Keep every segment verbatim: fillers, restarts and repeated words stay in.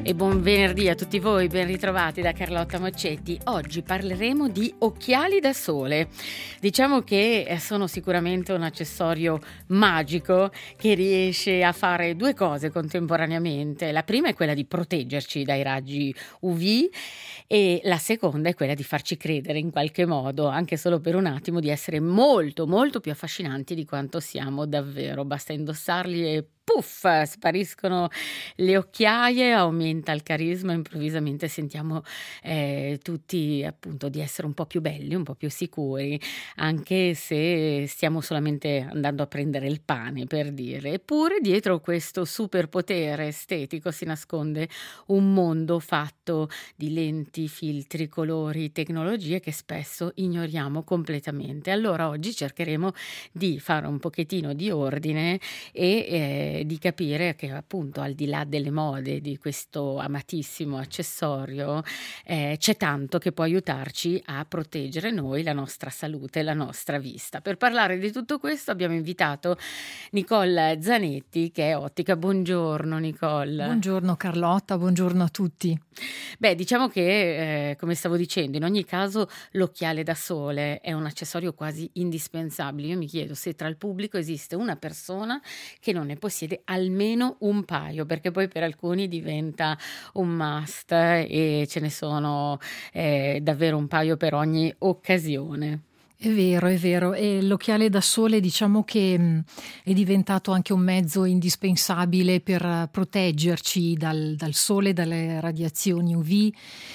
E buon venerdì a tutti voi, ben ritrovati da Carlotta Moccetti. Oggi parleremo di occhiali da sole. Diciamo che sono sicuramente un accessorio magico che riesce a fare due cose contemporaneamente. La prima è quella di proteggerci dai raggi U V e la seconda è quella di farci credere in qualche modo, anche solo per un attimo, di essere molto molto più affascinanti di quanto siamo davvero. Basta indossarli e puff, spariscono le occhiaie, aumenta il carisma, improvvisamente sentiamo eh, tutti appunto di essere un po' più belli, un po' più sicuri, anche se stiamo solamente andando a prendere il pane, per dire. Eppure dietro questo superpotere estetico si nasconde un mondo fatto di lenti, filtri, colori, tecnologie che spesso ignoriamo completamente. Allora oggi cercheremo di fare un pochettino di ordine e eh, di capire che appunto al di là delle mode di questo amatissimo accessorio eh, c'è tanto che può aiutarci a proteggere noi, la nostra salute, la nostra vista. Per parlare di tutto questo abbiamo invitato Nicole Zanetti, che è ottica. Buongiorno Nicole. Buongiorno Carlotta, buongiorno a tutti. Beh, diciamo che eh, come stavo dicendo, in ogni caso l'occhiale da sole è un accessorio quasi indispensabile. Io mi chiedo se tra il pubblico esiste una persona che non ne possiede almeno un paio, perché poi per alcuni diventa un must e ce ne sono eh, davvero un paio per ogni occasione. È vero, è vero. E l'occhiale da sole diciamo che mh, è diventato anche un mezzo indispensabile per proteggerci dal, dal sole, dalle radiazioni U V.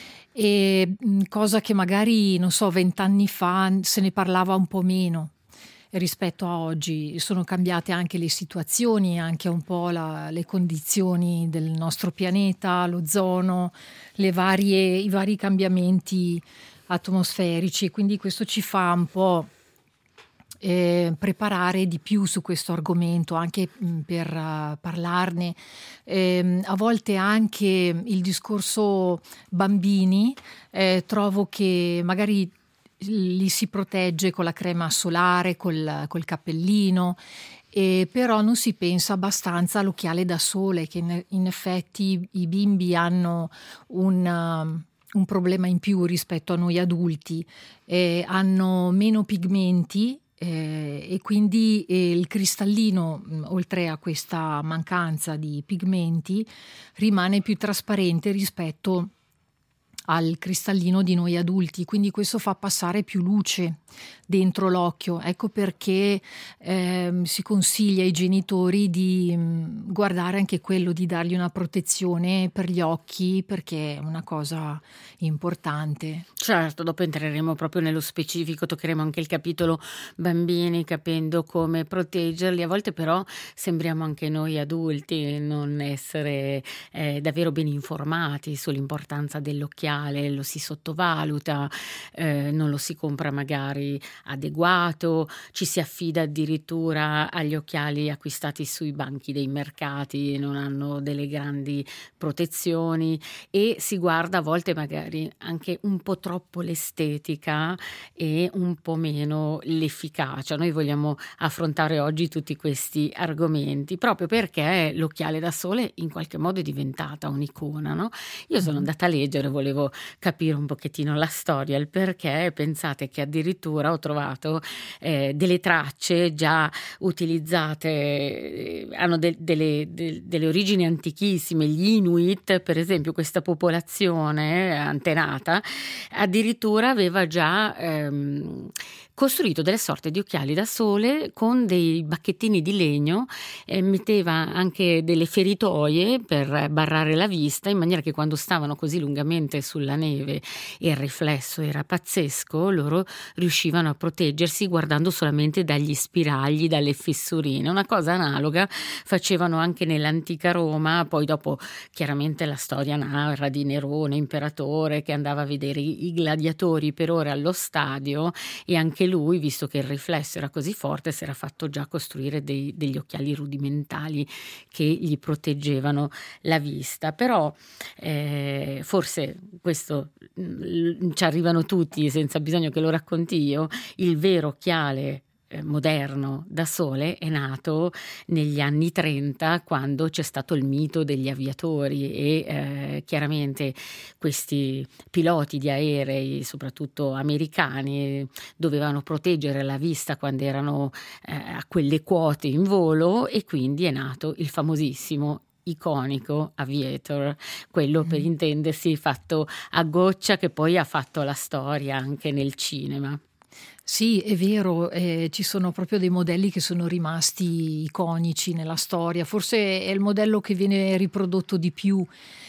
E mh, cosa che magari, non so, vent'anni fa se ne parlava un po' meno rispetto a oggi. Sono cambiate anche le situazioni, anche un po' la, le condizioni del nostro pianeta, l'ozono, le varie, i vari cambiamenti atmosferici, quindi questo ci fa un po' eh, preparare di più su questo argomento, anche mh, per uh, parlarne. Eh, a volte anche il discorso bambini, eh, trovo che magari li si protegge con la crema solare, col, col cappellino, e però non si pensa abbastanza all'occhiale da sole, che in, in effetti i bimbi hanno un, uh, un problema in più rispetto a noi adulti, eh, hanno meno pigmenti eh, e quindi eh, il cristallino, mh, oltre a questa mancanza di pigmenti, rimane più trasparente rispetto al cristallino di noi adulti, quindi questo fa passare più luce dentro l'occhio. Ecco perché eh, si consiglia ai genitori di mh, guardare anche quello, di dargli una protezione per gli occhi, perché è una cosa importante. Certo, dopo entreremo proprio nello specifico, toccheremo anche il capitolo bambini, capendo come proteggerli. A volte però sembriamo anche noi adulti non essere eh, davvero ben informati sull'importanza dell'occhiale, lo si sottovaluta, eh, non lo si compra magari adeguato, ci si affida addirittura agli occhiali acquistati sui banchi dei mercati, non hanno delle grandi protezioni e si guarda a volte magari anche un po' troppo l'estetica e un po' meno l'efficacia. Noi vogliamo affrontare oggi tutti questi argomenti proprio perché l'occhiale da sole in qualche modo è diventata un'icona, no? Io sono andata a leggere, volevo capire un pochettino la storia, il perché. Pensate che addirittura ho trovato eh, delle tracce già utilizzate, eh, hanno de- delle, de- delle origini antichissime. Gli Inuit, per esempio, questa popolazione antenata, addirittura aveva già ehm, costruito delle sorte di occhiali da sole con dei bacchettini di legno, eh, metteva anche delle feritoie per barrare la vista, in maniera che quando stavano così lungamente sulla neve e il riflesso era pazzesco, loro riuscivano a proteggersi guardando solamente dagli spiragli, dalle fissurine. Una cosa analoga facevano anche nell'antica Roma. Poi dopo chiaramente la storia narra di Nerone, imperatore, che andava a vedere i, i gladiatori per ore allo stadio, e anche lui, visto che il riflesso era così forte, si era fatto già costruire dei, degli occhiali rudimentali che gli proteggevano la vista. Però eh, forse questo mh, ci arrivano tutti senza bisogno che lo racconti io, il vero occhiale eh, moderno da sole è nato negli anni trenta, quando c'è stato il mito degli aviatori e eh, chiaramente questi piloti di aerei, soprattutto americani, dovevano proteggere la vista quando erano eh, a quelle quote in volo, e quindi è nato il famosissimo iconico Aviator, quello per intendersi fatto a goccia, che poi ha fatto la storia anche nel cinema. Sì, è vero, eh, ci sono proprio dei modelli che sono rimasti iconici nella storia, forse è il modello che viene riprodotto di più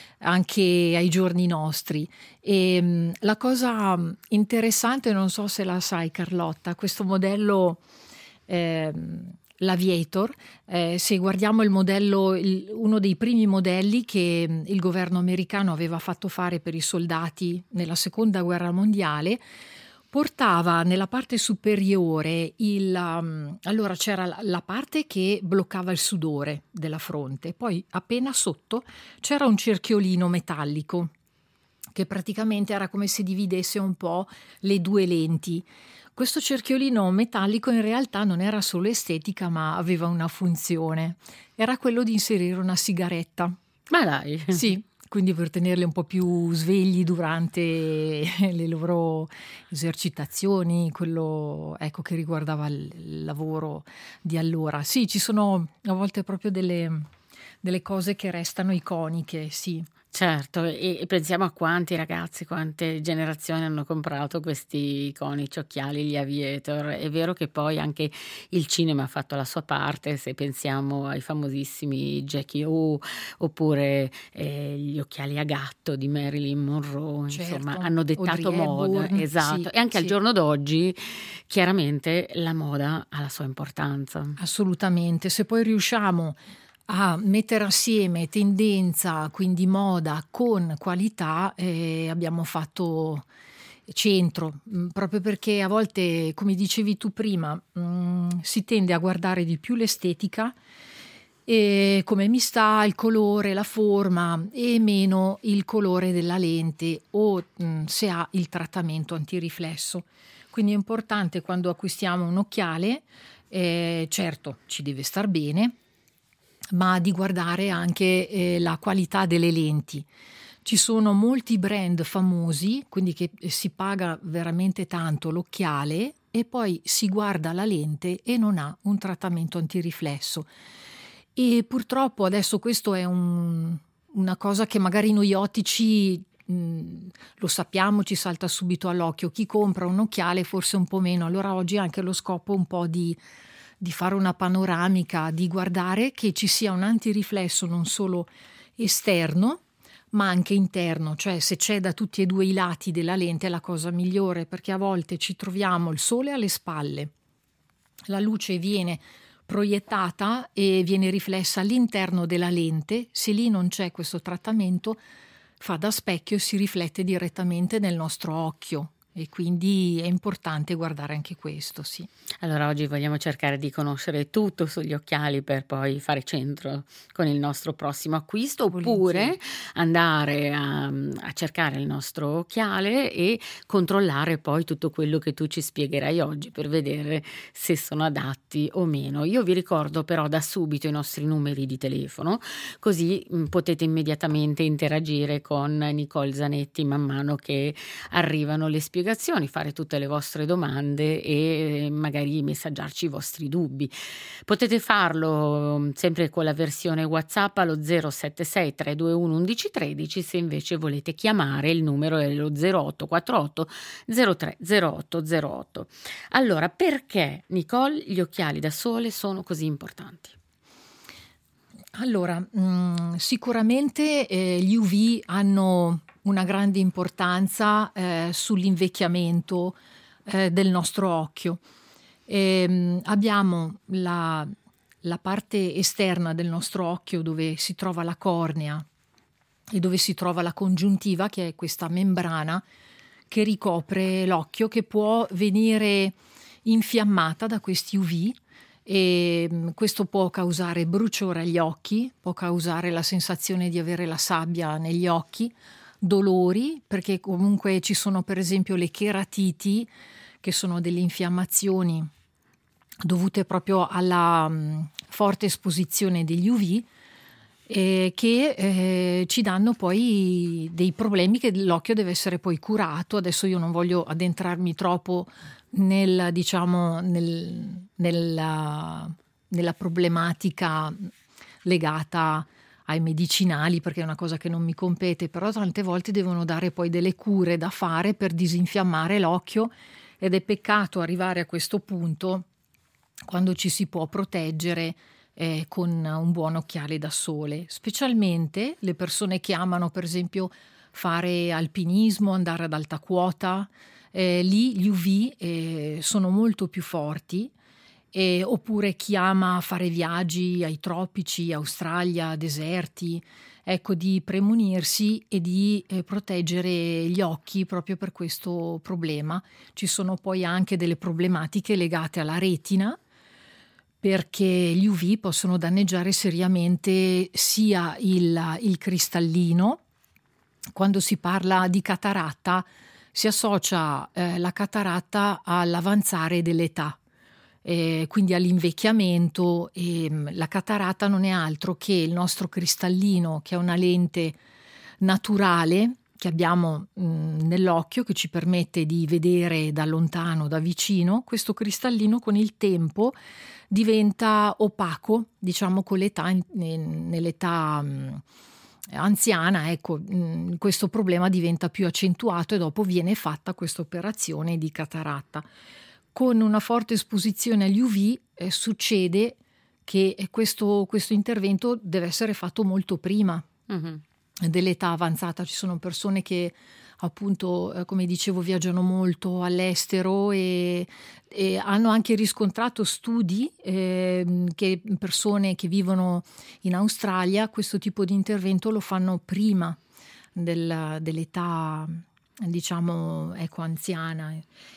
anche ai giorni nostri. E mh, la cosa interessante, non so se la sai Carlotta, questo modello eh, l'Aviator, eh, se guardiamo il modello, il, uno dei primi modelli che mh, il governo americano aveva fatto fare per i soldati nella seconda guerra mondiale, portava nella parte superiore il, um, allora c'era la, la parte che bloccava il sudore della fronte, poi appena sotto c'era un cerchiolino metallico che praticamente era come se dividesse un po' le due lenti. Questo cerchiolino metallico in realtà non era solo estetica, ma aveva una funzione. Era quello di inserire una sigaretta. Ma dai! Sì, quindi per tenerli un po' più svegli durante le loro esercitazioni, quello ecco che riguardava il lavoro di allora. Sì, ci sono a volte proprio delle, delle cose che restano iconiche, sì. Certo, e, e pensiamo a quanti ragazzi, quante generazioni hanno comprato questi iconici occhiali, gli Aviator. È vero che poi anche il cinema ha fatto la sua parte, se pensiamo ai famosissimi Jackie O, oppure eh, gli occhiali a gatto di Marilyn Monroe, Certo, insomma, hanno dettato Audrey moda, Hepburn, esatto. sì, E anche al sì. giorno d'oggi, chiaramente, la moda ha la sua importanza. Assolutamente, se poi riusciamo a mettere assieme tendenza, quindi moda, con qualità, eh, abbiamo fatto centro, mh, proprio perché a volte, come dicevi tu prima, mh, si tende a guardare di più l'estetica e come mi sta, il colore, la forma, e meno il colore della lente o mh, se ha il trattamento antiriflesso. Quindi è importante, quando acquistiamo un occhiale, eh, certo ci deve star bene, ma di guardare anche eh, la qualità delle lenti. Ci sono molti brand famosi, quindi che si paga veramente tanto l'occhiale e poi si guarda la lente e non ha un trattamento antiriflesso. E purtroppo adesso questo è un, una cosa che magari noi ottici mh, lo sappiamo, ci salta subito all'occhio. Chi compra un occhiale forse un po' meno. Allora oggi anche lo scopo un po' di di fare una panoramica, di guardare che ci sia un antiriflesso non solo esterno, ma anche interno, cioè se c'è da tutti e due i lati della lente è la cosa migliore, perché a volte ci troviamo il sole alle spalle, la luce viene proiettata e viene riflessa all'interno della lente, se lì non c'è questo trattamento fa da specchio e si riflette direttamente nel nostro occhio. E quindi è importante guardare anche questo, sì. Allora oggi vogliamo cercare di conoscere tutto sugli occhiali per poi fare centro con il nostro prossimo acquisto, oppure andare a, a cercare il nostro occhiale e controllare poi tutto quello che tu ci spiegherai oggi per vedere se sono adatti o meno. Io vi ricordo però da subito i nostri numeri di telefono, così mh, potete immediatamente interagire con Nicole Zanetti man mano che arrivano le spiegazioni, fare tutte le vostre domande e magari messaggiarci i vostri dubbi. Potete farlo sempre con la versione WhatsApp allo zero sette sei tre due uno uno uno uno tre. Se invece volete chiamare, il numero è lo zero otto quattro otto zero tre zero otto zero otto. Allora, perché, Nicole, gli occhiali da sole sono così importanti? Allora, mh, sicuramente eh, gli U V hanno una grande importanza eh, sull'invecchiamento eh, del nostro occhio. E, mh, abbiamo la, la parte esterna del nostro occhio dove si trova la cornea e dove si trova la congiuntiva, che è questa membrana che ricopre l'occhio, che può venire infiammata da questi U V. E questo può causare bruciore agli occhi, può causare la sensazione di avere la sabbia negli occhi, dolori, perché comunque ci sono per esempio le cheratiti, che sono delle infiammazioni dovute proprio alla mh, forte esposizione degli U V, eh, che eh, ci danno poi dei problemi che l'occhio deve essere poi curato. Adesso io non voglio addentrarmi troppo nel, diciamo, nel, nella, nella problematica legata ai medicinali, perché è una cosa che non mi compete, però tante volte devono dare poi delle cure da fare per disinfiammare l'occhio, ed è peccato arrivare a questo punto quando ci si può proteggere eh, con un buon occhiale da sole, specialmente le persone che amano per esempio fare alpinismo, andare ad alta quota. Eh, lì gli U V eh, sono molto più forti, eh, oppure chi ama fare viaggi ai tropici, Australia, deserti, ecco, di premunirsi e di eh, proteggere gli occhi proprio per questo problema. Ci sono poi anche delle problematiche legate alla retina, perché gli U V possono danneggiare seriamente sia il, il cristallino. Quando si parla di cataratta si associa eh, la cataratta all'avanzare dell'età, eh, quindi all'invecchiamento, e mh, la cataratta non è altro che il nostro cristallino, che è una lente naturale che abbiamo mh, nell'occhio, che ci permette di vedere da lontano, da vicino. Questo cristallino con il tempo diventa opaco, diciamo con l'età, in, in, nell'età mh, anziana, ecco, mh, questo problema diventa più accentuato e dopo viene fatta questa operazione di cataratta. Con una forte esposizione agli U V eh, succede che questo, questo intervento deve essere fatto molto prima Mm-hmm. dell'età avanzata. Ci sono persone che appunto, eh, come dicevo, viaggiano molto all'estero e, e hanno anche riscontrato studi eh, che persone che vivono in Australia questo tipo di intervento lo fanno prima del, dell'età, diciamo, ecco, anziana.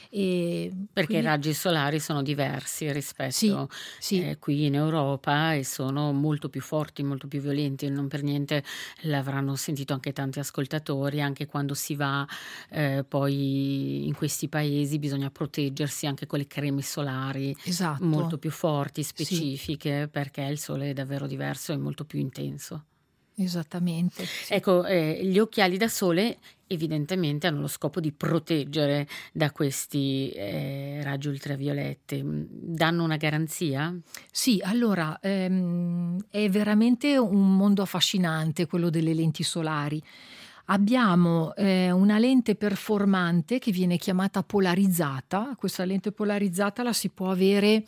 E Perché quindi, i raggi solari sono diversi sì, rispetto sì, eh, qui in Europa, e sono molto più forti, molto più violenti. Non per niente l'avranno sentito anche tanti ascoltatori, anche quando si va eh, poi in questi paesi bisogna proteggersi anche con le creme solari molto esatto, più forti, sì, specifiche, perché il sole è davvero diverso e molto più intenso. esattamente, sì. Ecco, eh, gli occhiali da sole evidentemente hanno lo scopo di proteggere da questi eh, raggi ultravioletti. Mm, Danno una garanzia? Sì, allora, ehm, è veramente un mondo affascinante quello delle lenti solari. Abbiamo eh, una lente performante che viene chiamata polarizzata. Questa lente polarizzata la si può avere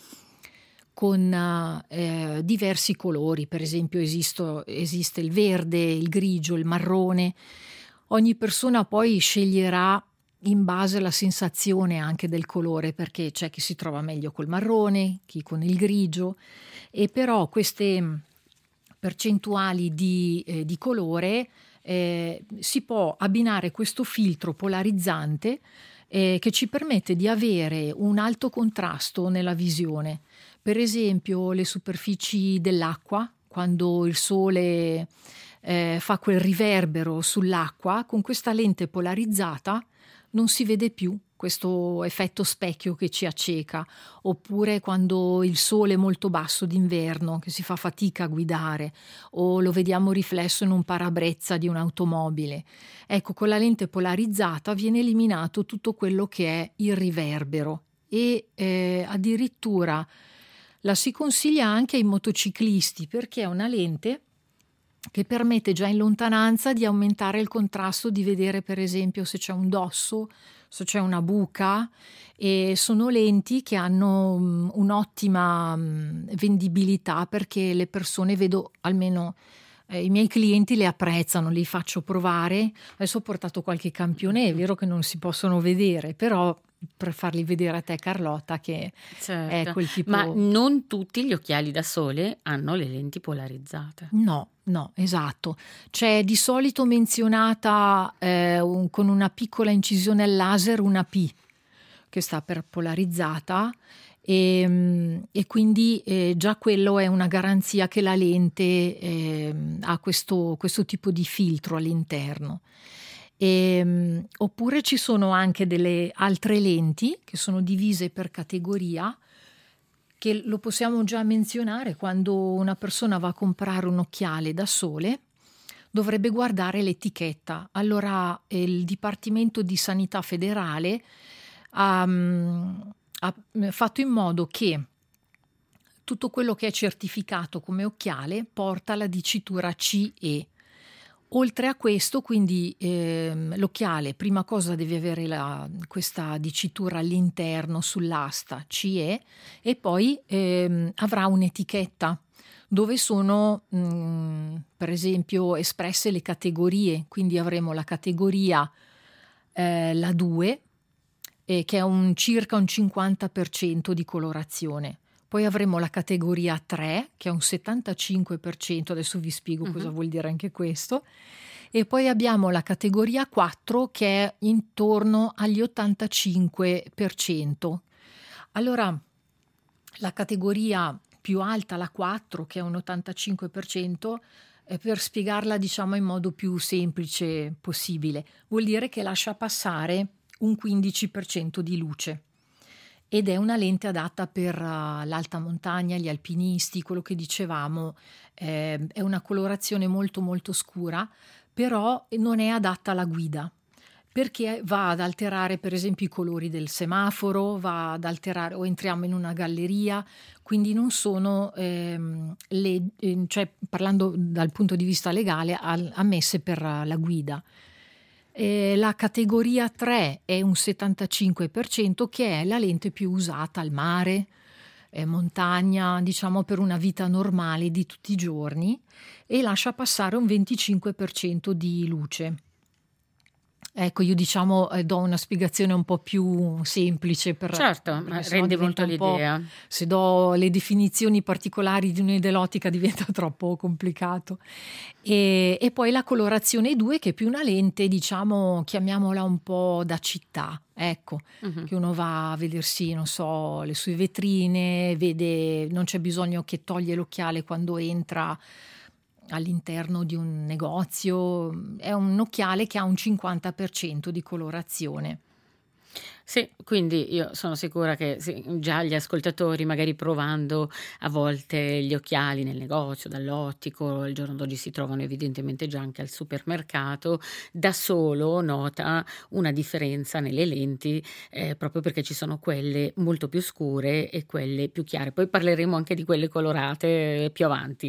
con eh, diversi colori, per esempio esisto, esiste il verde, il grigio, il marrone. Ogni persona poi sceglierà in base alla sensazione anche del colore, perché c'è chi si trova meglio col marrone, chi con il grigio, e però queste percentuali di, eh, di colore eh, si può abbinare questo filtro polarizzante eh, che ci permette di avere un alto contrasto nella visione. Per esempio le superfici dell'acqua, quando il sole eh, fa quel riverbero sull'acqua, con questa lente polarizzata non si vede più questo effetto specchio che ci acceca, oppure quando il sole è molto basso d'inverno, che si fa fatica a guidare, o lo vediamo riflesso in un parabrezza di un'automobile. Ecco, con la lente polarizzata viene eliminato tutto quello che è il riverbero, e eh, addirittura la si consiglia anche ai motociclisti, perché è una lente che permette già in lontananza di aumentare il contrasto, di vedere per esempio se c'è un dosso, se c'è una buca, e sono lenti che hanno um, un'ottima um, vendibilità, perché le persone, vedo almeno eh, i miei clienti le apprezzano, li faccio provare. Adesso ho portato qualche campione, è vero che non si possono vedere, però per farli vedere a te, Carlotta, che è Certo, quel tipo. ma non tutti gli occhiali da sole hanno le lenti polarizzate. No, no, esatto. C'è di solito menzionata eh, un- con una piccola incisione al laser una P, che sta per polarizzata, e, mm, e quindi eh, già quello è una garanzia che la lente eh, ha questo, questo tipo di filtro all'interno. E, mm, oppure ci sono anche delle altre lenti che sono divise per categoria, che lo possiamo già menzionare: quando una persona va a comprare un occhiale da sole dovrebbe guardare l'etichetta. Allora eh, il Dipartimento di Sanità Federale ha, mm, ha fatto in modo che tutto quello che è certificato come occhiale porta la dicitura C E. Oltre a questo, quindi ehm, l'occhiale prima cosa deve avere la, questa dicitura all'interno sull'asta C E, e poi ehm, avrà un'etichetta dove sono mh, per esempio espresse le categorie. Quindi avremo la categoria eh, la due, eh, che è un circa un cinquanta per cento di colorazione. Poi avremo la categoria tre, che è un settantacinque per cento, adesso vi spiego uh-huh. cosa vuol dire anche questo, e poi abbiamo la categoria quattro, che è intorno agli ottantacinque per cento. Allora, la categoria più alta, la quattro, che è un ottantacinque per cento, eh, per spiegarla diciamo in modo più semplice possibile, vuol dire che lascia passare un quindici per cento di luce. Ed è una lente adatta per uh, l'alta montagna, gli alpinisti, quello che dicevamo, eh, è una colorazione molto molto scura, però non è adatta alla guida, perché va ad alterare per esempio i colori del semaforo, va ad alterare, o entriamo in una galleria, quindi non sono, ehm, le, eh, cioè parlando dal punto di vista legale, al, ammesse per uh, la guida. Eh, la categoria tre è un settantacinque per cento, che è la lente più usata al mare, eh, montagna, diciamo per una vita normale di tutti i giorni, e lascia passare un venticinque per cento di luce. Ecco, io diciamo eh, do una spiegazione un po' più semplice per certo, ma rende molto l'idea. Se do le definizioni particolari di un'idea dell'ottica diventa troppo complicato. E, e poi la colorazione due, che è più una lente, diciamo, chiamiamola un po' da città, ecco, uh-huh. che uno va a vedersi, non so, le sue vetrine, vede, non c'è bisogno che toglie l'occhiale quando entra all'interno di un negozio. È un occhiale che ha un cinquanta per cento di colorazione. Sì, quindi io sono sicura che sì, già gli ascoltatori, magari provando a volte gli occhiali nel negozio, dall'ottico, il giorno d'oggi si trovano evidentemente già anche al supermercato, da solo nota una differenza nelle lenti, eh, proprio perché ci sono quelle molto più scure e quelle più chiare. Poi parleremo anche di quelle colorate più avanti.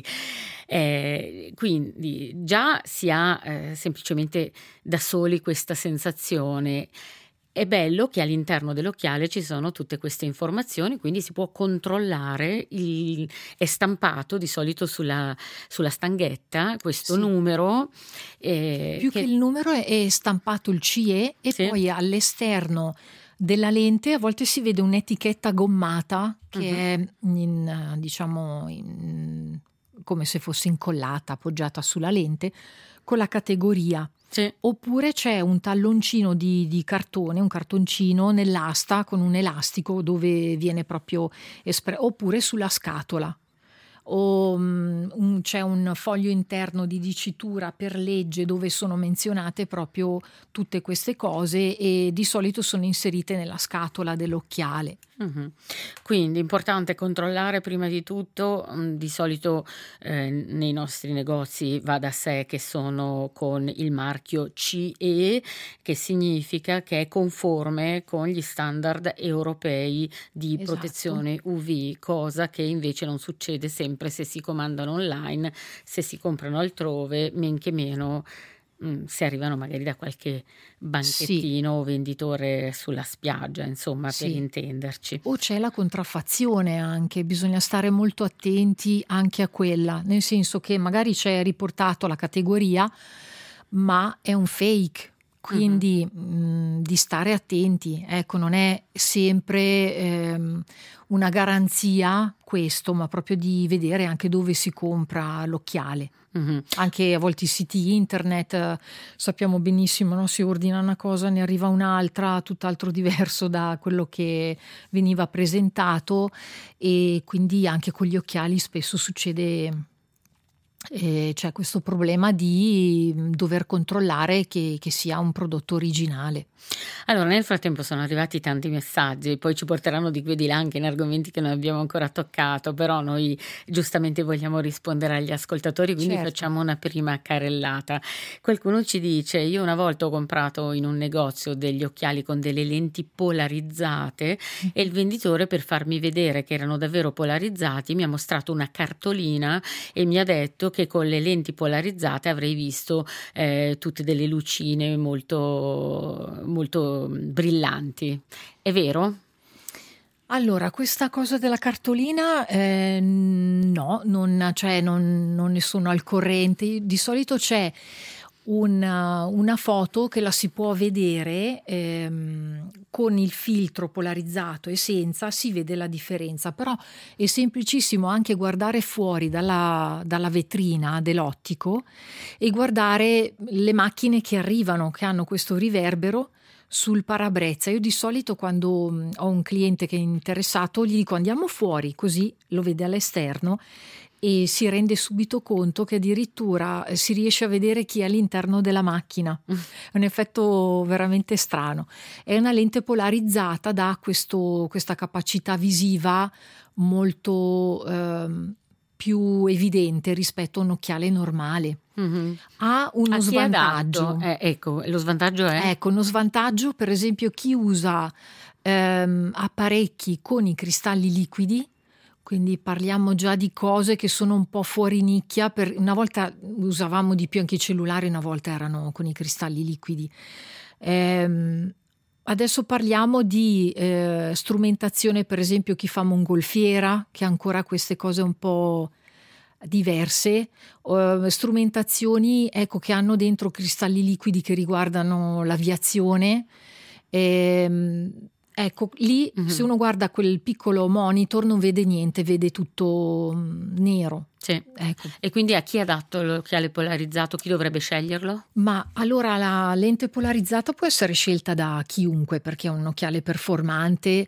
Eh, quindi già si ha eh, semplicemente da soli questa sensazione. È bello che all'interno dell'occhiale ci sono tutte queste informazioni, quindi si può controllare, il, è stampato di solito sulla, sulla stanghetta questo sì. numero. Eh, Più che... che il numero è, è stampato il C E, e sì. poi all'esterno della lente a volte si vede un'etichetta gommata che uh-huh. è in, diciamo in, come se fosse incollata, appoggiata sulla lente, con la categoria. Sì. Oppure c'è un talloncino di, di cartone, un cartoncino nell'asta con un elastico dove viene proprio espresso, oppure sulla scatola. O um, un, c'è un foglio interno di dicitura per legge dove sono menzionate proprio tutte queste cose, e di solito sono inserite nella scatola dell'occhiale. Mm-hmm. Quindi importante controllare prima di tutto, di solito eh, nei nostri negozi va da sé che sono con il marchio C E, che significa che è conforme con gli standard europei di esatto. protezione U V, cosa che invece non succede sempre se si comandano online, se si comprano altrove, men che meno mh, se arrivano magari da qualche banchettino o sì. venditore sulla spiaggia, insomma, sì. per intenderci. O c'è la contraffazione anche, bisogna stare molto attenti anche a quella, nel senso che magari c'è riportato la categoria, ma è un fake. Quindi uh-huh. mh, di stare attenti, ecco, non è sempre ehm, una garanzia questo, ma proprio di vedere anche dove si compra l'occhiale. Uh-huh. Anche a volte i siti internet, eh, sappiamo benissimo, no? Si ordina una cosa, ne arriva un'altra, tutt'altro diverso da quello che veniva presentato, e quindi anche con gli occhiali spesso succede E c'è questo problema di dover controllare che, che sia un prodotto originale. Allora, nel frattempo sono arrivati tanti messaggi, poi ci porteranno di qui e di là anche in argomenti che non abbiamo ancora toccato, però noi giustamente vogliamo rispondere agli ascoltatori, quindi Certo. facciamo una prima carrellata. Qualcuno ci dice: io una volta ho comprato in un negozio degli occhiali con delle lenti polarizzate e il venditore, per farmi vedere che erano davvero polarizzati, mi ha mostrato una cartolina e mi ha detto che con le lenti polarizzate avrei visto eh, tutte delle lucine molto, molto brillanti. È vero? Allora, questa cosa della cartolina, eh, no, non, cioè, non, non ne sono al corrente. Di solito c'è una, una foto che la si può vedere ehm, con il filtro polarizzato e senza, si vede la differenza, però è semplicissimo anche guardare fuori dalla, dalla vetrina dell'ottico e guardare le macchine che arrivano, che hanno questo riverbero sul parabrezza. Io di solito, quando mh, ho un cliente che è interessato, gli dico andiamo fuori, così lo vede all'esterno e si rende subito conto che addirittura eh, si riesce a vedere chi è all'interno della macchina. È un effetto veramente strano. È una lente polarizzata, dà questo, questa capacità visiva molto ehm, più evidente rispetto a un occhiale normale. Mm-hmm. Ha uno A chi è svantaggio. adatto? Eh, ecco, lo svantaggio è? Ecco, uno svantaggio, per esempio, chi usa ehm, apparecchi con i cristalli liquidi, quindi parliamo già di cose che sono un po' fuori nicchia. Per, una volta usavamo di più anche i cellulari, una volta erano con i cristalli liquidi. Ehm, adesso parliamo di eh, strumentazione, per esempio chi fa mongolfiera, che ha ancora queste cose un po' diverse, uh, strumentazioni ecco, che hanno dentro cristalli liquidi che riguardano l'aviazione. Ehm, ecco, lì mm-hmm. se uno guarda quel piccolo monitor non vede niente, vede tutto um, nero. Sì. Ecco. E quindi a chi è adatto l'occhiale polarizzato? Chi dovrebbe sceglierlo? Ma allora la lente polarizzata può essere scelta da chiunque, perché è un occhiale performante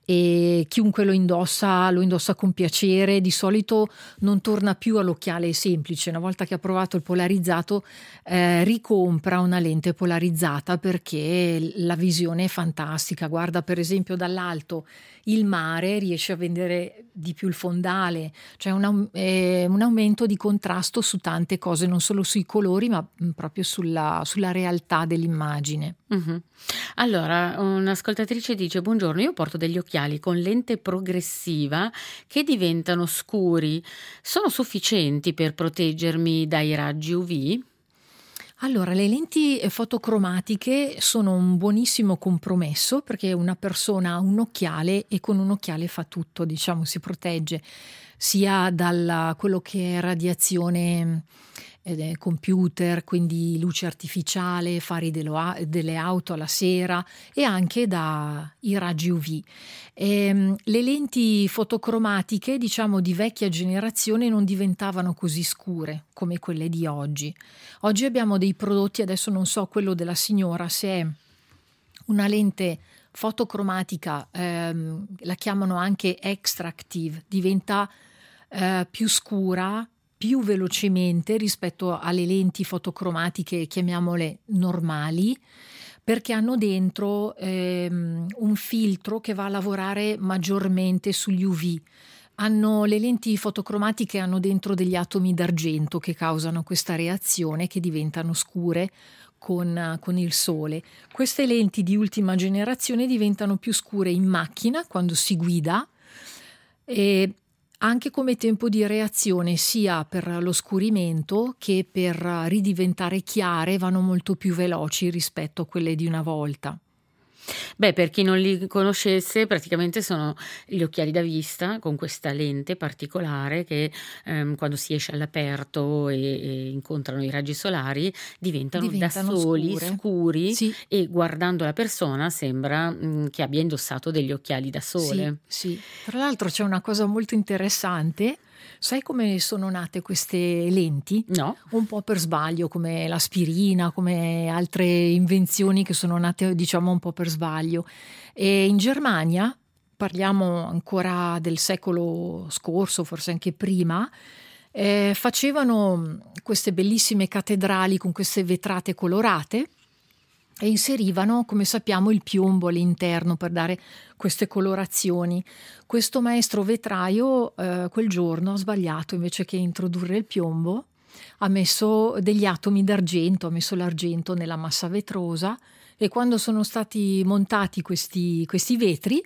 e chiunque lo indossa lo indossa con piacere. Di solito non torna più all'occhiale semplice. Una volta che ha provato il polarizzato eh, ricompra una lente polarizzata, perché la visione è fantastica. Guarda per esempio dall'alto il mare, riesce a vedere di più il fondale, cioè una, eh, un aumento di contrasto su tante cose, non solo sui colori ma proprio sulla, sulla realtà dell'immagine. Mm-hmm. Allora, un'ascoltatrice dice: buongiorno, io porto degli occhiali con lente progressiva che diventano scuri, sono sufficienti per proteggermi dai raggi U V? Allora, le lenti fotocromatiche sono un buonissimo compromesso, perché una persona ha un occhiale e con un occhiale fa tutto, diciamo, si protegge sia da quello che è radiazione eh, computer, quindi luce artificiale, fari dello, delle auto alla sera, e anche dai raggi U V. E, le lenti fotocromatiche, diciamo di vecchia generazione, non diventavano così scure come quelle di oggi. Oggi abbiamo dei prodotti, adesso non so quello della signora se è una lente fotocromatica, ehm, la chiamano anche extra active, diventa eh, più scura più velocemente rispetto alle lenti fotocromatiche, chiamiamole normali, perché hanno dentro ehm, un filtro che va a lavorare maggiormente sugli U V. Hanno, le lenti fotocromatiche hanno dentro degli atomi d'argento che causano questa reazione, che diventano scure con, con il sole. Queste lenti di ultima generazione diventano più scure in macchina quando si guida, e anche come tempo di reazione, sia per l'oscurimento che per ridiventare chiare, vanno molto più veloci rispetto a quelle di una volta. Beh, per chi non li conoscesse, praticamente sono gli occhiali da vista con questa lente particolare che ehm, quando si esce all'aperto e, e incontrano i raggi solari diventano, diventano da soli, scure. scuri, sì. E guardando la persona sembra mh, che abbia indossato degli occhiali da sole. Sì, sì. Tra l'altro c'è una cosa molto interessante. Sai come sono nate queste lenti? No. Un po' per sbaglio, come l'aspirina, come altre invenzioni che sono nate, diciamo, un po' per sbaglio. E in Germania, parliamo ancora del secolo scorso, forse anche prima, Eh, facevano queste bellissime cattedrali con queste vetrate colorate e inserivano, come sappiamo, il piombo all'interno per dare queste colorazioni. Questo maestro vetraio eh, quel giorno ha sbagliato, invece che introdurre il piombo ha messo degli atomi d'argento, ha messo l'argento nella massa vetrosa, e quando sono stati montati questi, questi vetri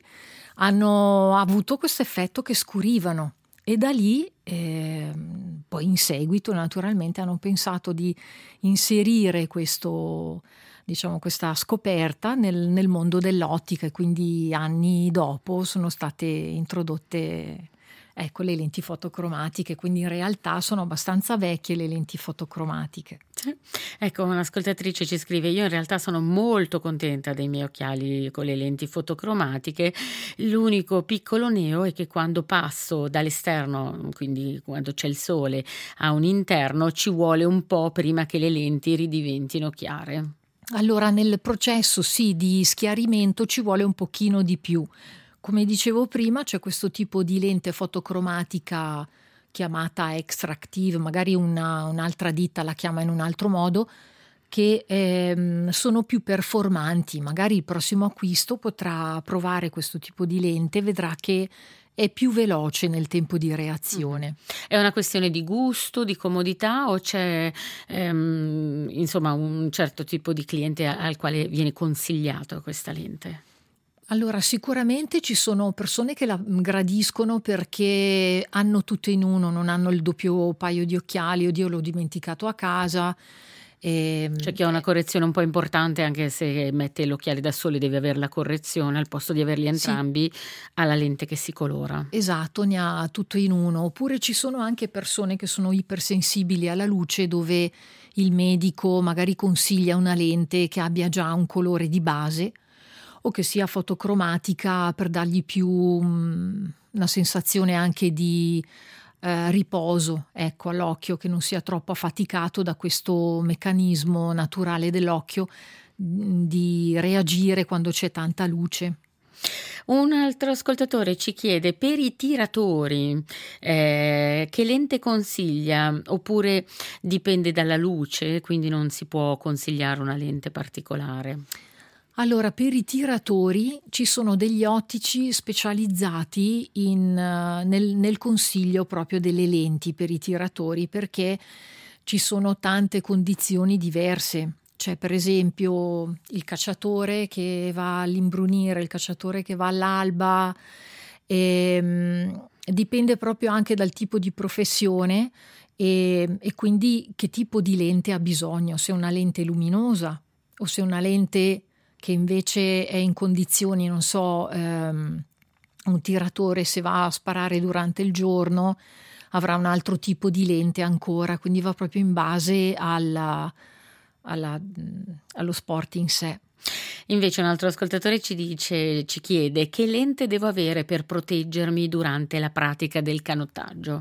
hanno avuto questo effetto che scurivano. E da lì, eh, poi in seguito naturalmente, hanno pensato di inserire questo, diciamo, questa scoperta nel, nel mondo dell'ottica, e quindi anni dopo sono state introdotte, ecco, le lenti fotocromatiche, quindi in realtà sono abbastanza vecchie le lenti fotocromatiche. Ecco, un'ascoltatrice ci scrive: io in realtà sono molto contenta dei miei occhiali con le lenti fotocromatiche, l'unico piccolo neo è che quando passo dall'esterno, quindi quando c'è il sole, a un interno, ci vuole un po' prima che le lenti ridiventino chiare. Allora, nel processo sì di schiarimento ci vuole un pochino di più. Come dicevo prima, c'è questo tipo di lente fotocromatica chiamata extractive, magari una, un'altra ditta la chiama in un altro modo, che ehm, sono più performanti. Magari il prossimo acquisto potrà provare questo tipo di lente, vedrà che è più veloce nel tempo di reazione. È una questione di gusto, di comodità, o c'è ehm, insomma un certo tipo di cliente al quale viene consigliato questa lente? Allora, sicuramente ci sono persone che la gradiscono perché hanno tutto in uno, non hanno il doppio paio di occhiali, oddio l'ho dimenticato a casa. E, C'è chi ha una correzione un po' importante, anche se mette l'occhiale da sole deve avere la correzione, al posto di averli entrambi sì, ha la lente che si colora. Esatto, ne ha tutto in uno. Oppure ci sono anche persone che sono ipersensibili alla luce, dove il medico magari consiglia una lente che abbia già un colore di base, o che sia fotocromatica per dargli più um, una sensazione anche di eh, riposo, ecco, all'occhio, che non sia troppo affaticato da questo meccanismo naturale dell'occhio di reagire quando c'è tanta luce. Un altro ascoltatore ci chiede: per i tiratori eh, che lente consiglia, oppure dipende dalla luce, quindi non si può consigliare una lente particolare? Allora, per i tiratori ci sono degli ottici specializzati in, uh, nel, nel consiglio proprio delle lenti per i tiratori, perché ci sono tante condizioni diverse. C'è per esempio il cacciatore che va all'imbrunire, il cacciatore che va all'alba, e, um, dipende proprio anche dal tipo di professione e, e quindi che tipo di lente ha bisogno, se è una lente luminosa o se è una lente che invece è in condizioni, non so, ehm, un tiratore se va a sparare durante il giorno avrà un altro tipo di lente ancora, quindi va proprio in base alla, alla, allo sport in sé. Invece un altro ascoltatore ci dice, ci chiede: che lente devo avere per proteggermi durante la pratica del canottaggio?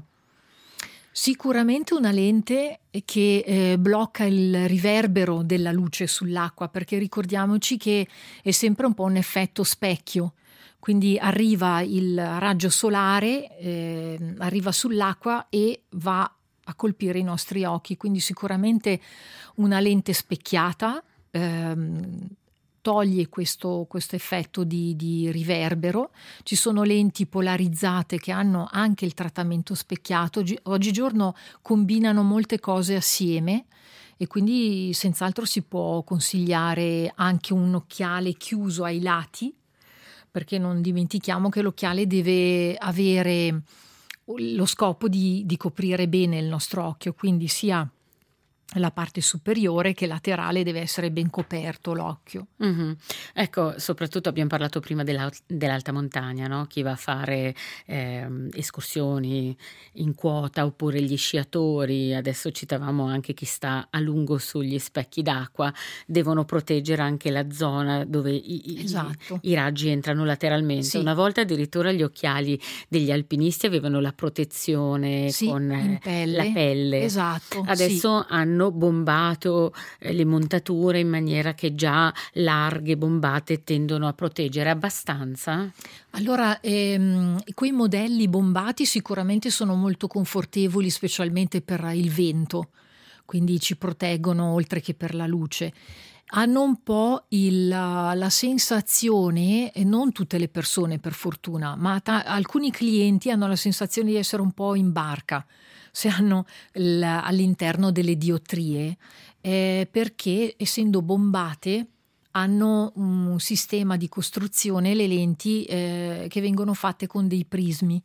Sicuramente una lente che eh, blocca il riverbero della luce sull'acqua, perché ricordiamoci che è sempre un po' un effetto specchio, quindi arriva il raggio solare, eh, arriva sull'acqua e va a colpire i nostri occhi, quindi sicuramente una lente specchiata ehm, toglie questo, questo effetto di, di riverbero. Ci sono lenti polarizzate che hanno anche il trattamento specchiato. Oggigiorno combinano molte cose assieme e quindi senz'altro si può consigliare anche un occhiale chiuso ai lati, perché non dimentichiamo che l'occhiale deve avere lo scopo di, di coprire bene il nostro occhio, quindi sia la parte superiore che laterale deve essere ben coperto l'occhio. Mm-hmm. Ecco, soprattutto abbiamo parlato prima della, dell'alta montagna, no? Chi va a fare eh, escursioni in quota, oppure gli sciatori, adesso citavamo anche chi sta a lungo sugli specchi d'acqua, devono proteggere anche la zona dove i, esatto. i, i raggi entrano lateralmente. Sì. Una volta addirittura gli occhiali degli alpinisti avevano la protezione sì, con in pelle. la pelle. Esatto. Adesso sì. hanno hanno bombato eh, le montature in maniera che già larghe, bombate, tendono a proteggere abbastanza? Allora, ehm, quei modelli bombati sicuramente sono molto confortevoli, specialmente per il vento, quindi ci proteggono oltre che per la luce. Hanno un po' il la la sensazione, e non tutte le persone per fortuna, ma ta alcuni clienti hanno la sensazione di essere un po' in barca, se hanno l all'interno delle diottrie, ehm, perché essendo bombate hanno un sistema di costruzione, le lenti, ehm, che vengono fatte con dei prismi.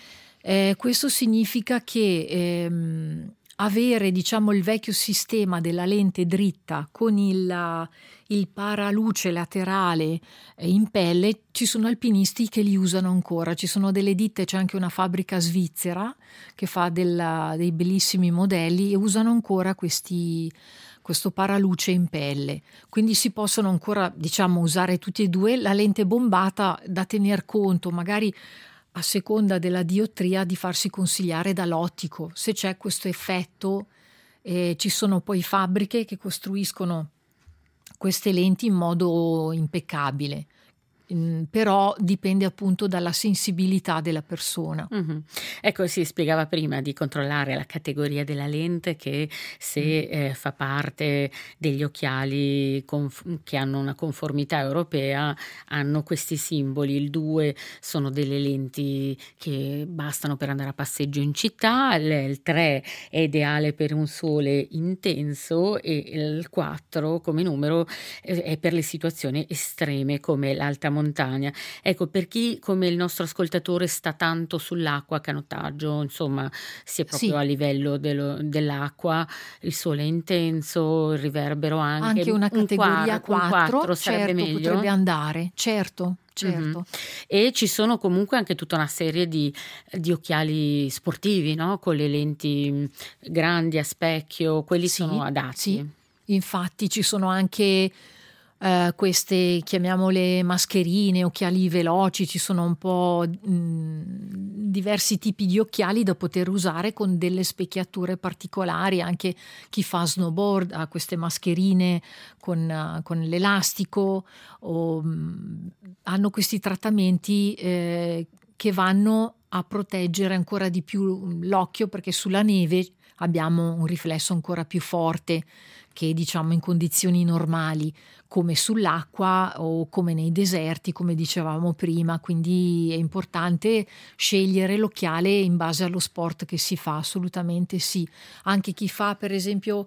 Ehm, questo significa che, ehm, avere diciamo il vecchio sistema della lente dritta con il il paraluce laterale eh, in pelle, ci sono alpinisti che li usano ancora. Ci sono delle ditte, c'è anche una fabbrica svizzera che fa della dei bellissimi modelli e usano ancora questi questo paraluce in pelle. Quindi si possono ancora, diciamo, usare tutti e due. La lente bombata da tener conto, magari a seconda della diottria, di farsi consigliare dall'ottico se c'è questo effetto. Eh, ci sono poi fabbriche che costruiscono queste lenti in modo impeccabile. Mm, però dipende appunto dalla sensibilità della persona. Mh-mh. Ecco, si spiegava prima di controllare la categoria della lente, che se, ehm, fa parte degli occhiali conf che hanno una conformità europea, hanno questi simboli. Il due sono delle lenti che bastano per andare a passeggio in città, il il tre è ideale per un sole intenso e il quattro come numero, ehm, è per le situazioni estreme come l'alta montagna. Ecco, per chi come il nostro ascoltatore sta tanto sull'acqua, canottaggio, insomma, sia proprio Sì, a livello dello dell'acqua, il sole è intenso, il riverbero anche, anche una un categoria quar un quattro, quattro sarebbe certo, potrebbe meglio? andare. Certo, Mh-mh. certo. E ci sono comunque anche tutta una serie di di occhiali sportivi, no, con le lenti, mhmm, grandi a specchio, quelli sono Sì, sì. adatti? Infatti ci sono anche, ehm, queste, chiamiamole mascherine, occhiali veloci, ci sono un po', mhmm, diversi tipi di occhiali da poter usare con delle specchiature particolari. Anche chi fa snowboard ha queste mascherine con eh, con l'elastico o, mhmm, hanno questi trattamenti, ehm, che vanno a proteggere ancora di più, mhmm, l'occhio, perché sulla neve abbiamo un riflesso ancora più forte che diciamo in condizioni normali, come sull'acqua o come nei deserti, come dicevamo prima. Quindi è importante scegliere l'occhiale in base allo sport che si fa, assolutamente sì. Anche chi fa per esempio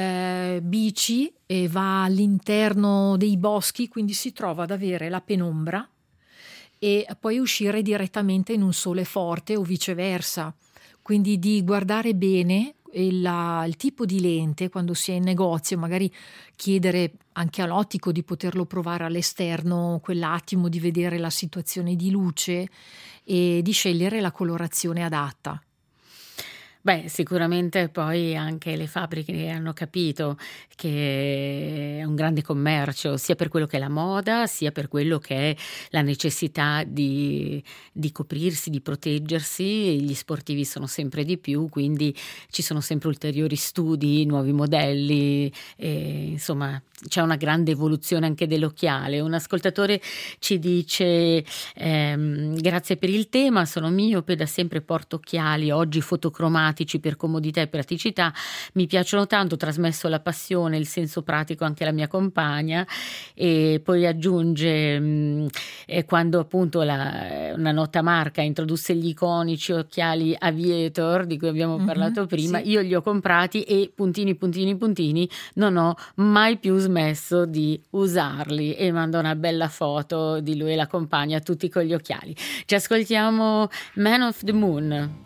eh, bici e va all'interno dei boschi, quindi si trova ad avere la penombra e poi uscire direttamente in un sole forte o viceversa. Quindi di guardare bene il, la- il tipo di lente quando si è in negozio, magari chiedere anche all'ottico di poterlo provare all'esterno quell'attimo, di vedere la situazione di luce e di scegliere la colorazione adatta. Beh, sicuramente poi anche le fabbriche hanno capito che è un grande commercio, sia per quello che è la moda, sia per quello che è la necessità di di coprirsi, di proteggersi. Gli sportivi sono sempre di più, quindi ci sono sempre ulteriori studi, nuovi modelli, e insomma c'è una grande evoluzione anche dell'occhiale. Un ascoltatore ci dice: Ehm, grazie per il tema, sono miope, da sempre porto occhiali, oggi fotocromatici per comodità e praticità. Mi piacciono tanto, ho trasmesso la passione, il senso pratico anche alla mia compagna. E poi aggiunge, mh, eh, quando appunto la, una nota marca introdusse gli iconici occhiali Aviator di cui abbiamo Mhm, parlato prima, sì. io li ho comprati e puntini puntini puntini non ho mai più smesso di usarli, e manda una bella foto di lui e la compagna tutti con gli occhiali. Ci ascoltiamo Man of the Moon.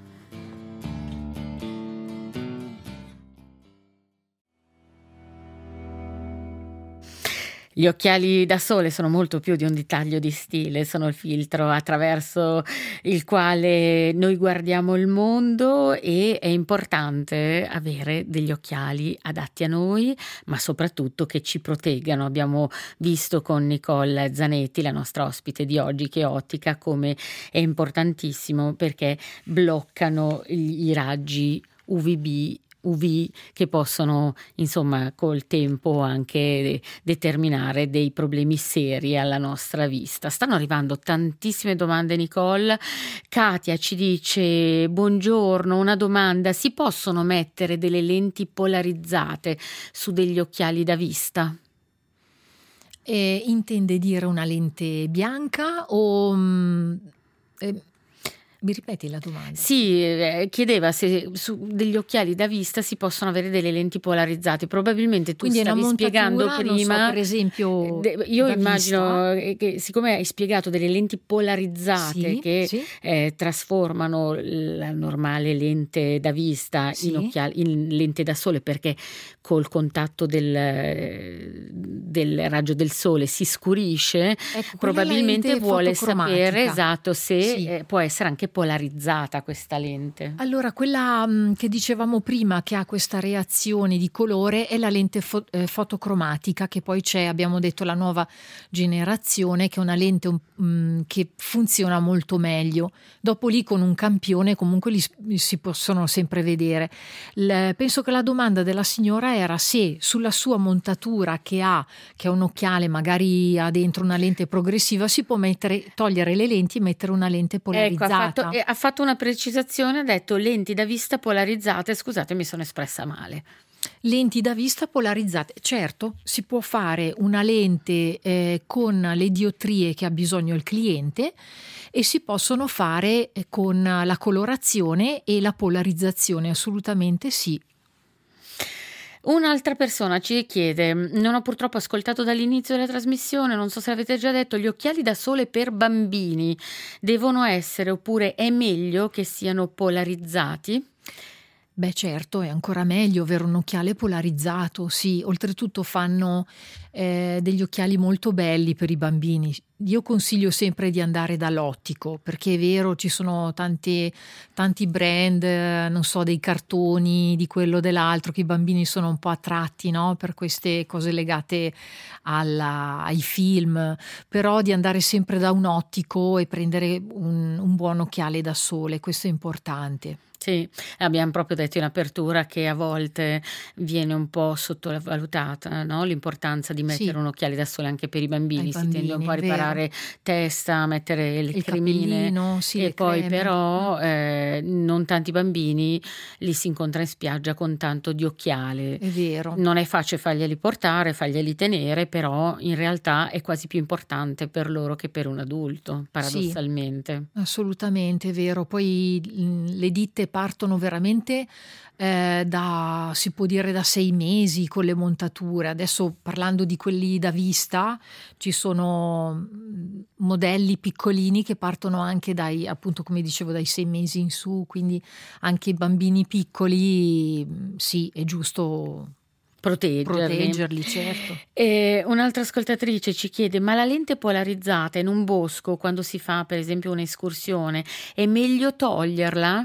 Gli occhiali da sole sono molto più di un dettaglio di stile, sono il filtro attraverso il quale noi guardiamo il mondo, e è importante avere degli occhiali adatti a noi, ma soprattutto che ci proteggano. Abbiamo visto con Nicole Zanetti, la nostra ospite di oggi, che è ottica, come è importantissimo perché bloccano i i raggi U V B U V che possono insomma col tempo anche determinare dei problemi seri alla nostra vista. Stanno arrivando tantissime domande, Nicole. Katia ci dice: buongiorno, una domanda: si possono mettere delle lenti polarizzate su degli occhiali da vista? E intende dire una lente bianca o mm, eh, mi ripeti la domanda? Sì, eh, chiedeva se su degli occhiali da vista si possono avere delle lenti polarizzate. Probabilmente tu Quindi stavi spiegando prima, non so, per esempio, de, io da immagino vista. che siccome hai spiegato delle lenti polarizzate Sì, che sì. eh, trasformano la normale lente da vista Sì. in, occhiali, in lente da sole, perché col contatto del, del raggio del sole si scurisce, Ecco, probabilmente vuole sapere, esatto, se sì. eh, può essere anche polarizzata questa lente. Allora, quella mh, che dicevamo prima, che ha questa reazione di colore, è la lente fo- eh, fotocromatica, che poi c'è, abbiamo detto, la nuova generazione, che è una lente um, mh, che funziona molto meglio. Dopo lì con un campione comunque li, li si possono sempre vedere. L- penso che la domanda della signora era se sulla sua montatura che ha, che è un occhiale, magari ha dentro una lente progressiva, si può mettere, togliere le lenti e mettere una lente polarizzata. Ecco, ha fatto, eh, ha fatto una precisazione, ha detto lenti da vista polarizzate. Scusate, mi sono espressa male. Lenti da vista polarizzate, certo, si può fare una lente eh, con le diottrie che ha bisogno il cliente e si possono fare eh, con la colorazione e la polarizzazione, assolutamente sì. Un'altra persona ci chiede: non ho purtroppo ascoltato dall'inizio della trasmissione, non so se l'avete già detto, gli occhiali da sole per bambini devono essere, oppure è meglio che siano polarizzati? Beh, certo, è ancora meglio avere un occhiale polarizzato, sì, oltretutto fanno eh, degli occhiali molto belli per i bambini. Io consiglio sempre di andare dall'ottico, perché è vero, ci sono tanti, tanti brand, eh, non so, dei cartoni, di quello dell'altro, che i bambini sono un po' attratti, no? Per queste cose legate alla, ai film, però di andare sempre da un ottico e prendere un, un buon occhiale da sole, questo è importante. Sì, abbiamo proprio detto in apertura che a volte viene un po' sottovalutata, no? L'importanza di mettere Sì. un occhiale da sole anche per i bambini, Ai si tende un po' a bambini, riparare vero. testa, mettere le Il cremine cappellino, sì, e le poi creme. però Mm. eh, non tanti bambini li si incontra in spiaggia con tanto di occhiale. È vero. Non è facile farglieli portare, farglieli tenere, però in realtà è quasi più importante per loro che per un adulto, paradossalmente. Sì, assolutamente, è vero. Poi mh, le ditte partono veramente eh, da, si può dire, da sei mesi con le montature. Adesso, parlando di quelli da vista, ci sono mh, modelli piccolini che partono anche dai, appunto, come dicevo, dai sei mesi in su, quindi anche i bambini piccoli, mh, sì, è giusto Proteggerli. proteggerli, certo. E un'altra ascoltatrice ci chiede: ma la lente polarizzata in un bosco, quando si fa per esempio un'escursione, è meglio toglierla?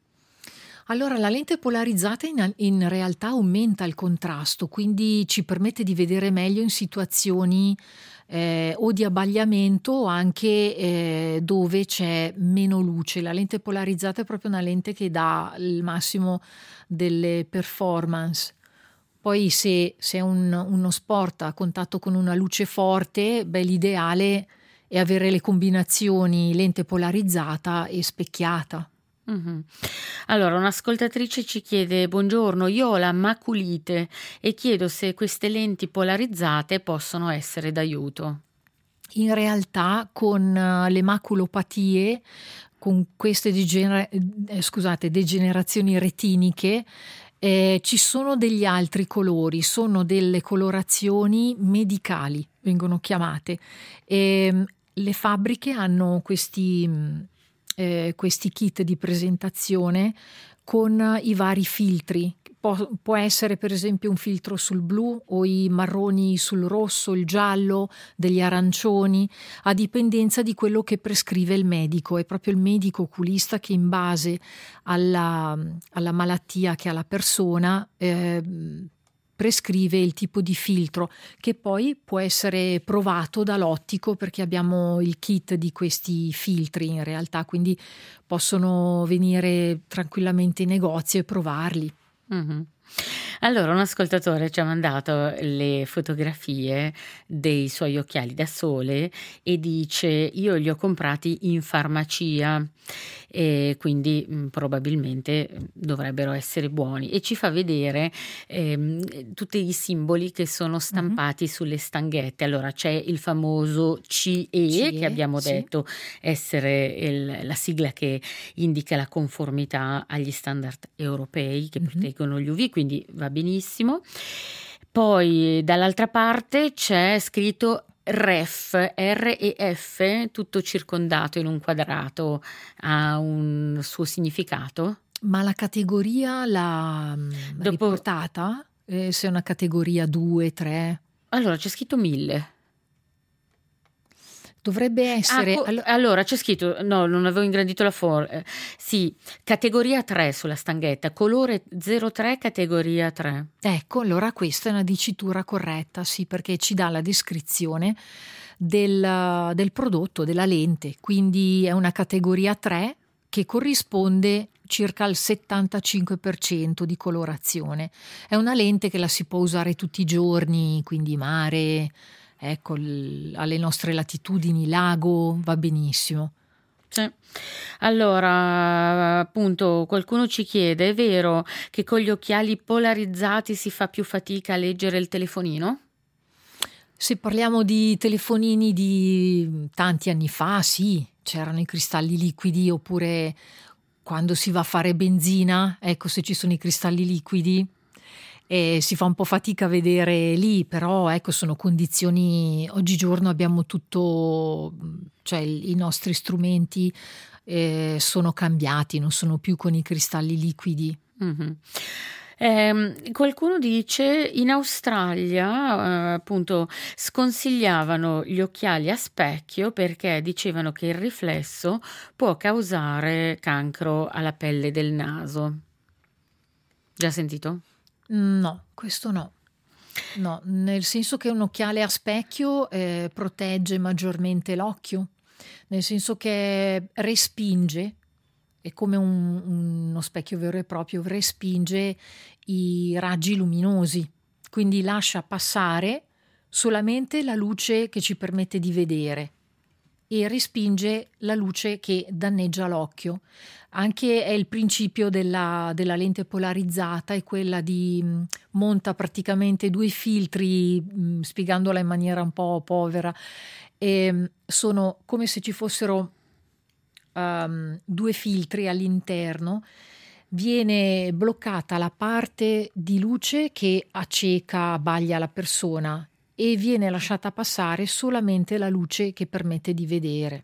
Allora, la lente polarizzata in, in realtà aumenta il contrasto, quindi ci permette di vedere meglio in situazioni eh, o di abbagliamento o anche eh, dove c'è meno luce. La lente polarizzata è proprio una lente che dà il massimo delle performance. Poi se, se è un, uno sport a contatto con una luce forte, beh, l'ideale è avere le combinazioni lente polarizzata e specchiata. Mm-hmm. Allora, un'ascoltatrice ci chiede: buongiorno, io ho la maculite e chiedo se queste lenti polarizzate possono essere d'aiuto. In realtà con le maculopatie, con queste degener- eh, scusate, degenerazioni retiniche, eh, ci sono degli altri colori, sono delle colorazioni medicali, vengono chiamate. E, le fabbriche hanno questi, eh, questi kit di presentazione con i vari filtri. Può, può essere per esempio un filtro sul blu o i marroni sul rosso, il giallo, degli arancioni, a dipendenza di quello che prescrive il medico. È proprio il medico oculista che in base alla, alla malattia che ha la persona eh, prescrive il tipo di filtro, che poi può essere provato dall'ottico, perché abbiamo il kit di questi filtri in realtà, quindi possono venire tranquillamente in negozio e provarli. Mh-mh. Allora, un ascoltatore ci ha mandato le fotografie dei suoi occhiali da sole e dice: "Io li ho comprati in farmacia e quindi, mhmm, probabilmente, mhmm, dovrebbero essere buoni." E ci fa vedere, ehm, tutti i simboli che sono Mh-mh. stampati sulle stanghette. Allora c'è il famoso C E, che C E, abbiamo sì. detto essere il la sigla che indica la conformità agli standard europei che Mh-mh. proteggono gli U V, quindi va benissimo. Poi dall'altra parte c'è scritto REF, R e F, tutto circondato in un quadrato. Ha un suo significato? Ma la categoria l'ha, mhmm, Dopo riportata? Ehm, se è una categoria due, tre? Allora c'è scritto mille. Dovrebbe Ah, essere co allo allora c'è scritto no, non avevo ingrandito la for ehm, sì, categoria tre sulla stanghetta, colore zero tre categoria tre. Ecco, allora questa è una dicitura corretta, sì, perché ci dà la descrizione del del prodotto, della lente, quindi è una categoria tre che corrisponde circa al settantacinque per cento di colorazione. È una lente che la si può usare tutti i giorni, quindi mare, ecco, l alle nostre latitudini, lago, va benissimo. Sì. Allora, appunto, qualcuno ci chiede: è vero che con gli occhiali polarizzati si fa più fatica a leggere il telefonino? Se parliamo di telefonini di tanti anni fa, sì, c'erano i cristalli liquidi, oppure quando si va a fare benzina, ecco, se ci sono i cristalli liquidi, ehm, si fa un po' fatica a vedere lì, però ecco sono condizioni oggigiorno abbiamo tutto mhmm, cioè i nostri strumenti, ehm, sono cambiati, non sono più con i cristalli liquidi. Mh-mh. Ehm, qualcuno dice in Australia, uhm, appunto, sconsigliavano gli occhiali a specchio perché dicevano che il riflesso può causare cancro alla pelle del naso. Già sentito? No, questo no. No, nel senso che un occhiale a specchio, ehm, protegge maggiormente l'occhio, nel senso che respinge, è come un uno specchio vero e proprio, respinge i raggi luminosi, quindi lascia passare solamente la luce che ci permette di vedere e respinge la luce che danneggia l'occhio. Anche è il principio della della lente polarizzata è quella di mhmm, monta praticamente due filtri, mhmm, spiegandola in maniera un po' povera, ehm, sono come se ci fossero, uhm, due filtri all'interno, viene bloccata la parte di luce che acceca, abbaglia la persona e viene lasciata passare solamente la luce che permette di vedere.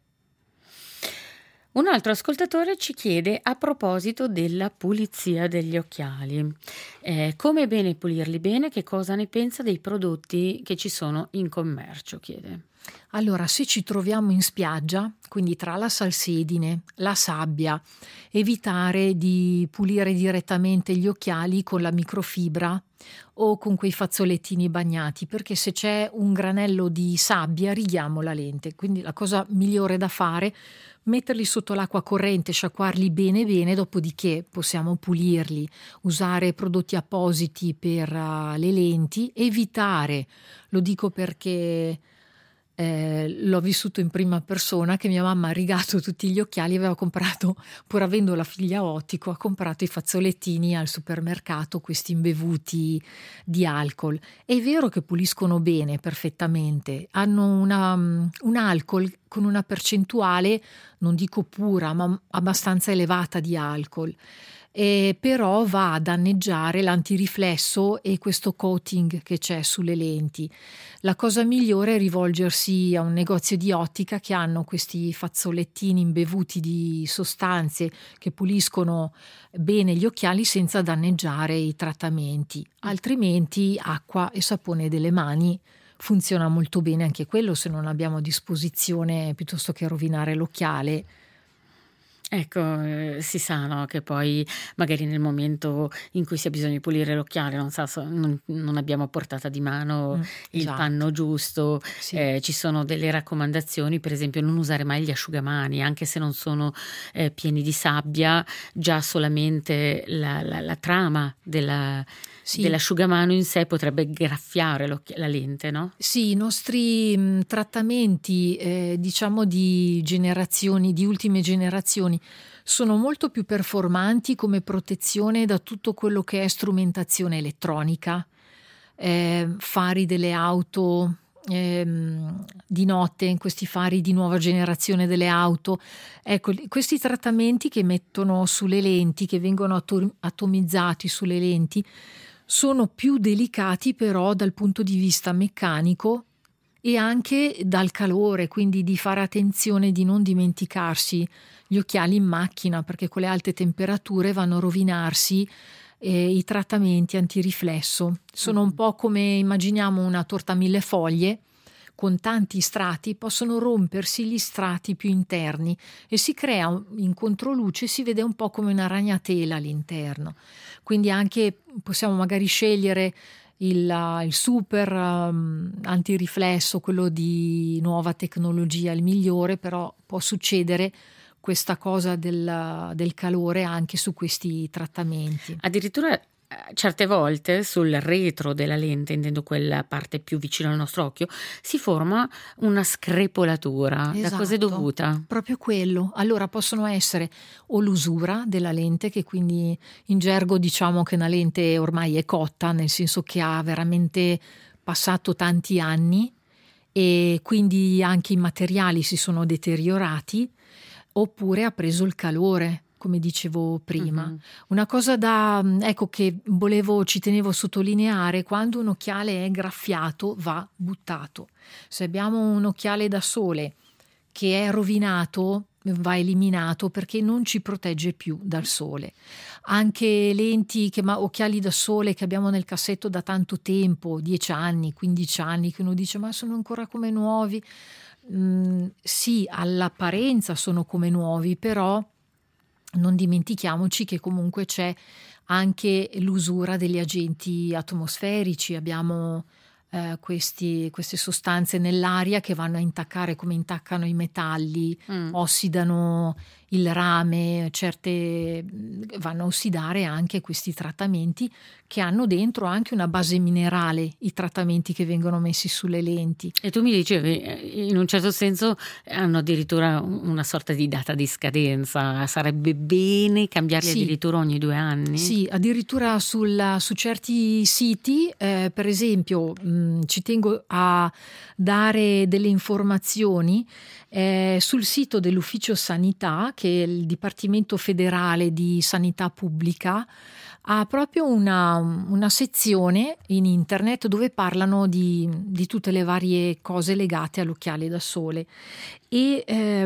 Un altro ascoltatore ci chiede a proposito della pulizia degli occhiali. Ehm, come è bene pulirli bene? Che cosa ne pensa dei prodotti che ci sono in commercio? Chiede. Allora, se ci troviamo in spiaggia, quindi tra la salsedine, la sabbia, evitare di pulire direttamente gli occhiali con la microfibra o con quei fazzolettini bagnati, perché se c'è un granello di sabbia righiamo la lente. Quindi la cosa migliore da fare, metterli sotto l'acqua corrente, sciacquarli bene bene, dopodiché possiamo pulirli, usare prodotti appositi per uh, le lenti, evitare, lo dico perché eh, l'ho vissuto in prima persona, che mia mamma ha rigato tutti gli occhiali, aveva comprato, pur avendo la figlia ottico, ha comprato i fazzolettini al supermercato, questi imbevuti di alcol. È vero che puliscono bene, perfettamente, hanno una, un alcol con una percentuale, non dico pura, ma abbastanza elevata di alcol. Eh, però va a danneggiare l'antiriflesso e questo coating che c'è sulle lenti. La cosa migliore è rivolgersi a un negozio di ottica che hanno questi fazzolettini imbevuti di sostanze che puliscono bene gli occhiali senza danneggiare i trattamenti. Altrimenti acqua e sapone delle mani funziona molto bene anche quello se non abbiamo a disposizione, piuttosto che rovinare l'occhiale. Ecco, ehm, si sa, no, che poi magari nel momento in cui si ha bisogno di pulire l'occhiale, non sa so non non abbiamo a portata di mano Mh, il esatto. panno giusto, Sì. ehm, ci sono delle raccomandazioni, per esempio non usare mai gli asciugamani, anche se non sono, ehm, pieni di sabbia, già solamente la la la trama della Sì. dell'asciugamano in sé potrebbe graffiare l'occhia la lente, no? Sì, i nostri, mhmm, trattamenti, ehm, diciamo di generazioni di ultime generazioni, sono molto più performanti come protezione da tutto quello che è strumentazione elettronica, ehm, fari delle auto, ehm, di notte, in questi fari di nuova generazione delle auto. Ecco, l questi trattamenti che mettono sulle lenti, che vengono ator atomizzati sulle lenti, sono più delicati però dal punto di vista meccanico e anche dal calore, quindi di fare attenzione di non dimenticarsi gli occhiali in macchina, perché con le alte temperature vanno a rovinarsi, ehm, i trattamenti antiriflesso. Sono un Mh-mh. po' come immaginiamo una torta millefoglie con tanti strati, possono rompersi gli strati più interni e si crea un in controluce si vede un po' come una ragnatela all'interno. Quindi anche possiamo magari scegliere il il super, mhmm, antiriflesso, quello di nuova tecnologia, il migliore, però può succedere questa cosa del del calore anche su questi trattamenti. Addirittura, ehm, certe volte sul retro della lente, intendo quella parte più vicino al nostro occhio, si forma una screpolatura. Da cos'è Esatto, dovuta? proprio quello. Allora possono essere o l'usura della lente, che quindi in gergo diciamo che una lente ormai è cotta, nel senso che ha veramente passato tanti anni e quindi anche i materiali si sono deteriorati, oppure ha preso il calore, come dicevo prima. Mh-mh. Una cosa da mhmm, ecco, che volevo ci tenevo a sottolineare: quando un occhiale è graffiato va buttato. Se abbiamo un occhiale da sole che è rovinato, va eliminato perché non ci protegge più dal sole. Anche lenti che ma occhiali da sole che abbiamo nel cassetto da tanto tempo, dieci anni, quindici anni, che uno dice: "Ma sono ancora come nuovi". Mhmm, sì, all'apparenza sono come nuovi, però non dimentichiamoci che comunque c'è anche l'usura degli agenti atmosferici. Abbiamo, ehm, questi queste sostanze nell'aria che vanno a intaccare come intaccano i metalli, Mh. ossidano il rame, certe mhmm, vanno a ossidare anche questi trattamenti che hanno dentro anche una base minerale, i trattamenti che vengono messi sulle lenti. E tu mi dicevi, ehm, in un certo senso hanno addirittura u una sorta di data di scadenza. Sarebbe bene cambiarli Sì. addirittura ogni due anni? Sì, addirittura sul su certi siti, ehm, per esempio, mhmm, ci tengo a dare delle informazioni, ehm, sul sito dell'Ufficio Sanità, che è il Dipartimento Federale di Sanità Pubblica, ha proprio una una sezione in internet dove parlano di di tutte le varie cose legate all'occhiale da sole e,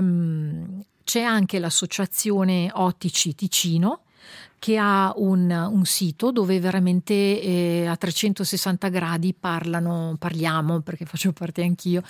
ehm, c'è anche l'associazione Ottici Ticino che ha un un sito dove veramente, ehm, a trecentosessanta gradi parlano parliamo, perché faccio parte anch'io,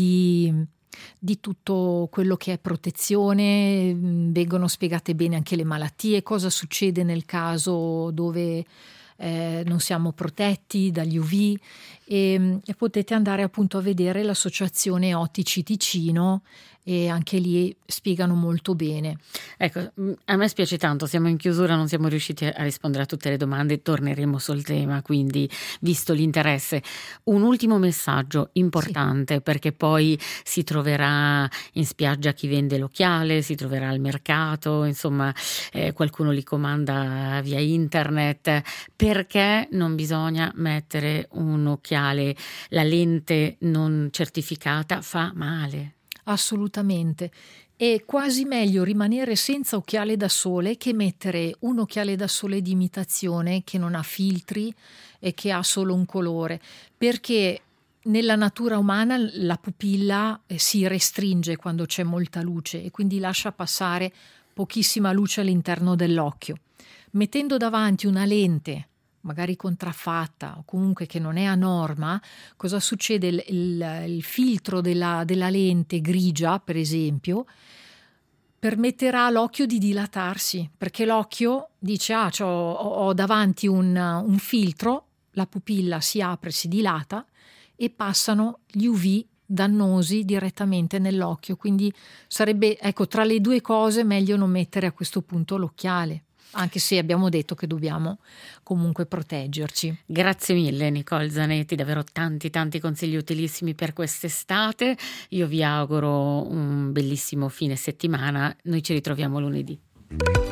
di di tutto quello che è protezione, mhmm, vengono spiegate bene anche le malattie, cosa succede nel caso dove, ehm, non siamo protetti dagli U V, ehm, e potete andare appunto a vedere l'associazione Ottici Ticino e anche lì spiegano molto bene. Ecco, mhmm, a me spiace tanto, siamo in chiusura, non siamo riusciti a rispondere a tutte le domande, torneremo sul tema, quindi visto l'interesse. Un ultimo messaggio Sì. importante, perché poi si troverà in spiaggia chi vende l'occhiale, si troverà al mercato, insomma, ehm, qualcuno li comanda via internet. Perché non bisogna mettere un occhiale la lente non certificata fa male. Assolutamente. È quasi meglio rimanere senza occhiale da sole che mettere un occhiale da sole di imitazione che non ha filtri e che ha solo un colore, perché nella natura umana l la pupilla, ehm, si restringe quando c'è molta luce e quindi lascia passare pochissima luce all'interno dell'occhio. Mettendo davanti una lente, magari contraffatta o comunque che non è a norma, cosa succede? Il il il filtro della della lente grigia, per esempio, permetterà all'occhio di dilatarsi, perché l'occhio dice ah c'ho, ho, ho davanti un, un filtro, la pupilla si apre, si dilata e passano gli U V dannosi direttamente nell'occhio, quindi sarebbe, ecco, tra le due cose meglio non mettere a questo punto l'occhiale, anche se abbiamo detto che dobbiamo comunque proteggerci. Grazie mille Nicole Zanetti, davvero tanti tanti consigli utilissimi per quest'estate. Io vi auguro un bellissimo fine settimana, noi ci ritroviamo lunedì.